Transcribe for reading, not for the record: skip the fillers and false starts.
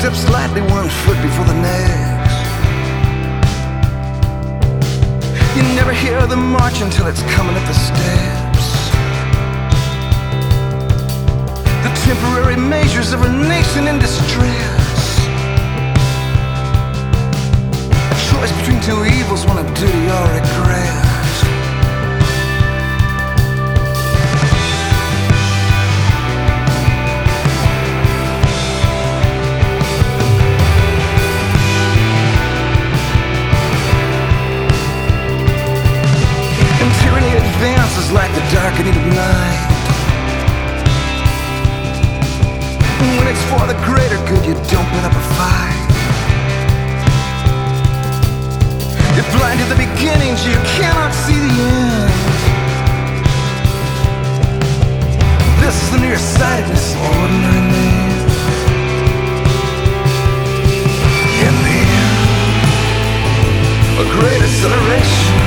steps lightly, one foot before the next. You never hear the march until it's coming up the steps. The temporary measures of a nation in distress. A choice between two evils, one of duty or regret. Advances like the darkening of night. When it's for the greater good, you don't put up a fight. You're blind to the beginnings, you cannot see the end. This is the nearsightedness of ordinary men. In the end, a great acceleration.